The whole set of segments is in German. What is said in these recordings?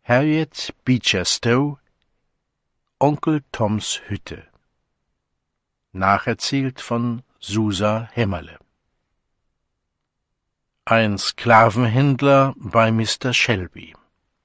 Harriet Beecher Stowe, Onkel Toms Hütte. Nacherzählt von Susa Hämmerle. Ein Sklavenhändler bei Mr. Shelby.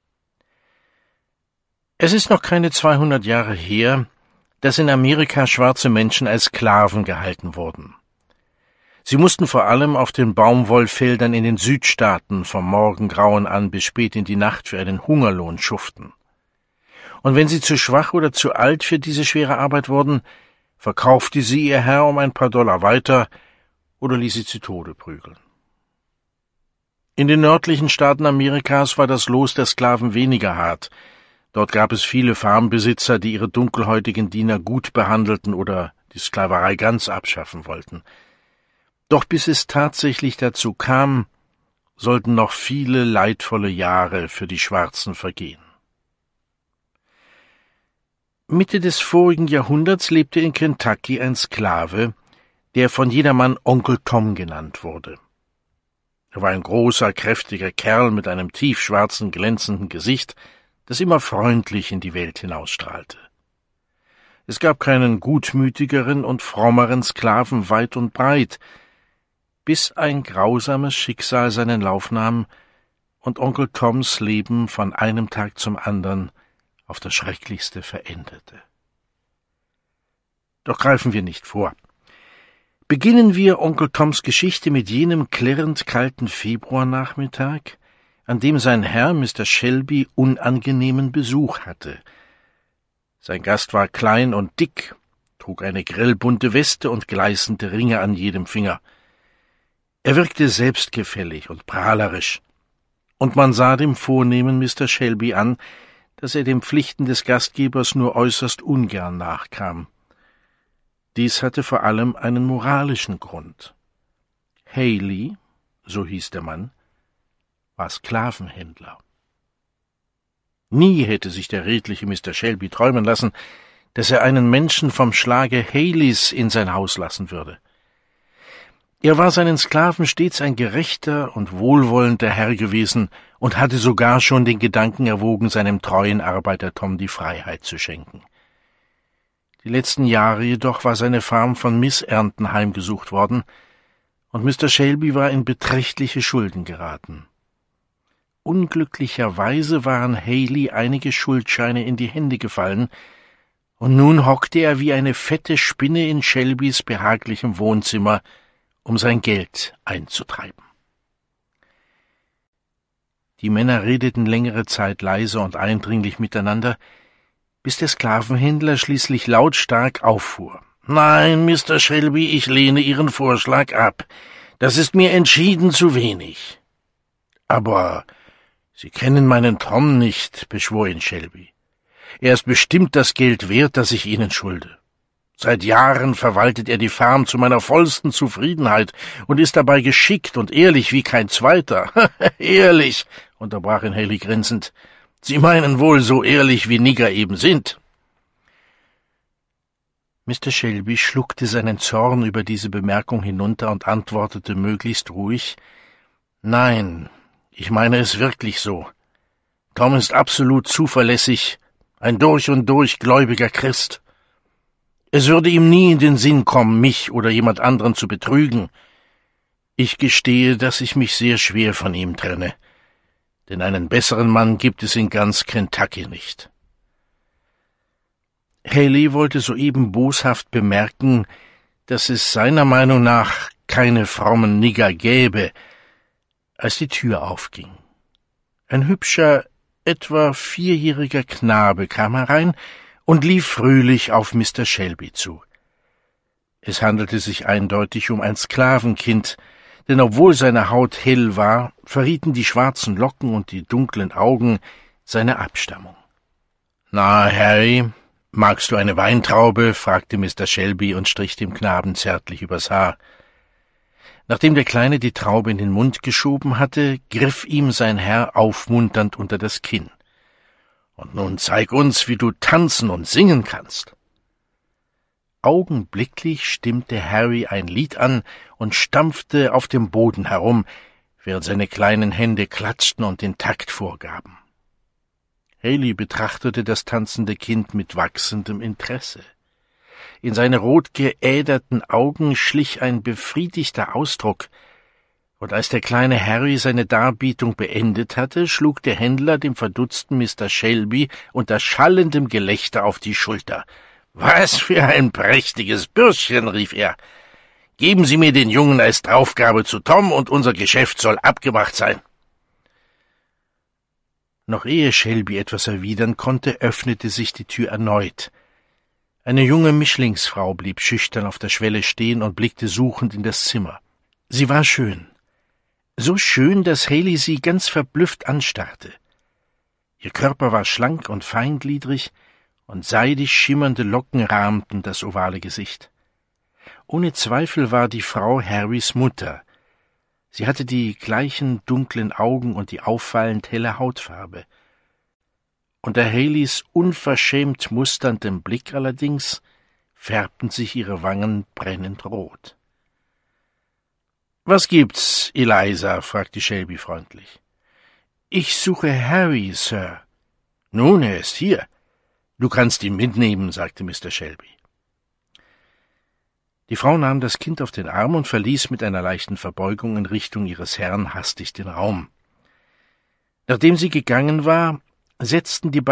Es ist noch keine 200 Jahre her, dass in Amerika schwarze Menschen als Sklaven gehalten wurden. Sie mussten vor allem auf den Baumwollfeldern in den Südstaaten vom Morgengrauen an bis spät in die Nacht für einen Hungerlohn schuften. Und wenn sie zu schwach oder zu alt für diese schwere Arbeit wurden, verkaufte sie ihr Herr um ein paar Dollar weiter oder ließ sie zu Tode prügeln. In den nördlichen Staaten Amerikas war das Los der Sklaven weniger hart. Dort gab es viele Farmbesitzer, die ihre dunkelhäutigen Diener gut behandelten oder die Sklaverei ganz abschaffen wollten. Doch bis es tatsächlich dazu kam, sollten noch viele leidvolle Jahre für die Schwarzen vergehen. Mitte des vorigen Jahrhunderts lebte in Kentucky ein Sklave, der von jedermann Onkel Tom genannt wurde. Er war ein großer, kräftiger Kerl mit einem tiefschwarzen, glänzenden Gesicht, das immer freundlich in die Welt hinausstrahlte. Es gab keinen gutmütigeren und frommeren Sklaven weit und breit, bis ein grausames Schicksal seinen Lauf nahm und Onkel Toms Leben von einem Tag zum anderen auf das Schrecklichste veränderte. Doch greifen wir nicht vor. Beginnen wir Onkel Toms Geschichte mit jenem klirrend kalten Februarnachmittag, an dem sein Herr, Mr. Shelby, unangenehmen Besuch hatte. Sein Gast war klein und dick, trug eine grellbunte Weste und gleißende Ringe an jedem Finger. Er wirkte selbstgefällig und prahlerisch, und man sah dem vornehmen Mr. Shelby an, dass er den Pflichten des Gastgebers nur äußerst ungern nachkam. Dies hatte vor allem einen moralischen Grund. Haley, so hieß der Mann, war Sklavenhändler. Nie hätte sich der redliche Mr. Shelby träumen lassen, dass er einen Menschen vom Schlage Haleys in sein Haus lassen würde. Er war seinen Sklaven stets ein gerechter und wohlwollender Herr gewesen und hatte sogar schon den Gedanken erwogen, seinem treuen Arbeiter Tom die Freiheit zu schenken. Die letzten Jahre jedoch war seine Farm von Missernten heimgesucht worden, und Mr. Shelby war in beträchtliche Schulden geraten. Unglücklicherweise waren Haley einige Schuldscheine in die Hände gefallen, und nun hockte er wie eine fette Spinne in Shelbys behaglichem Wohnzimmer, um sein Geld einzutreiben. Die Männer redeten längere Zeit leise und eindringlich miteinander, bis der Sklavenhändler schließlich lautstark auffuhr. »Nein, Mr. Shelby, ich lehne Ihren Vorschlag ab. Das ist mir entschieden zu wenig.« »Aber Sie kennen meinen Tom nicht«, beschwor ihn Shelby. »Er ist bestimmt das Geld wert, das ich Ihnen schulde. Seit Jahren verwaltet er die Farm zu meiner vollsten Zufriedenheit und ist dabei geschickt und ehrlich wie kein zweiter.« »Ehrlich«, unterbrach ihn Haley grinsend. »Sie meinen wohl so ehrlich, wie Nigger eben sind.« Mr. Shelby schluckte seinen Zorn über diese Bemerkung hinunter und antwortete möglichst ruhig, »Nein, ich meine es wirklich so. Tom ist absolut zuverlässig, ein durch und durch gläubiger Christ. Es würde ihm nie in den Sinn kommen, mich oder jemand anderen zu betrügen. Ich gestehe, dass ich mich sehr schwer von ihm trenne, denn einen besseren Mann gibt es in ganz Kentucky nicht.« Haley wollte soeben boshaft bemerken, dass es seiner Meinung nach keine frommen Nigger gäbe, als die Tür aufging. Ein hübscher, etwa 4-jähriger Knabe kam herein und lief fröhlich auf Mr. Shelby zu. Es handelte sich eindeutig um ein Sklavenkind, denn obwohl seine Haut hell war, verrieten die schwarzen Locken und die dunklen Augen seine Abstammung. »Na, Harry, magst du eine Weintraube?« fragte Mr. Shelby und strich dem Knaben zärtlich übers Haar. Nachdem der Kleine die Traube in den Mund geschoben hatte, griff ihm sein Herr aufmunternd unter das Kinn. »Und nun zeig uns, wie du tanzen und singen kannst.« Augenblicklich stimmte Harry ein Lied an und stampfte auf dem Boden herum, während seine kleinen Hände klatschten und den Takt vorgaben. Haley betrachtete das tanzende Kind mit wachsendem Interesse. In seine rot geäderten Augen schlich ein befriedigter Ausdruck, und als der kleine Harry seine Darbietung beendet hatte, schlug der Händler dem verdutzten Mr. Shelby unter schallendem Gelächter auf die Schulter. »Was für ein prächtiges Bürschchen«, rief er. »Geben Sie mir den Jungen als Draufgabe zu Tom, und unser Geschäft soll abgemacht sein.« Noch ehe Shelby etwas erwidern konnte, öffnete sich die Tür erneut. Eine junge Mischlingsfrau blieb schüchtern auf der Schwelle stehen und blickte suchend in das Zimmer. Sie war schön. So schön, dass Haley sie ganz verblüfft anstarrte. Ihr Körper war schlank und feingliedrig, und seidig schimmernde Locken rahmten das ovale Gesicht. Ohne Zweifel war die Frau Harrys Mutter. Sie hatte die gleichen dunklen Augen und die auffallend helle Hautfarbe. Unter Haleys unverschämt musterndem Blick allerdings färbten sich ihre Wangen brennend rot. »Was gibt's, Eliza?« fragte Shelby freundlich. »Ich suche Harry, Sir.« »Nun, er ist hier. Du kannst ihn mitnehmen«, sagte Mr. Shelby. Die Frau nahm das Kind auf den Arm und verließ mit einer leichten Verbeugung in Richtung ihres Herrn hastig den Raum. Nachdem sie gegangen war, setzten die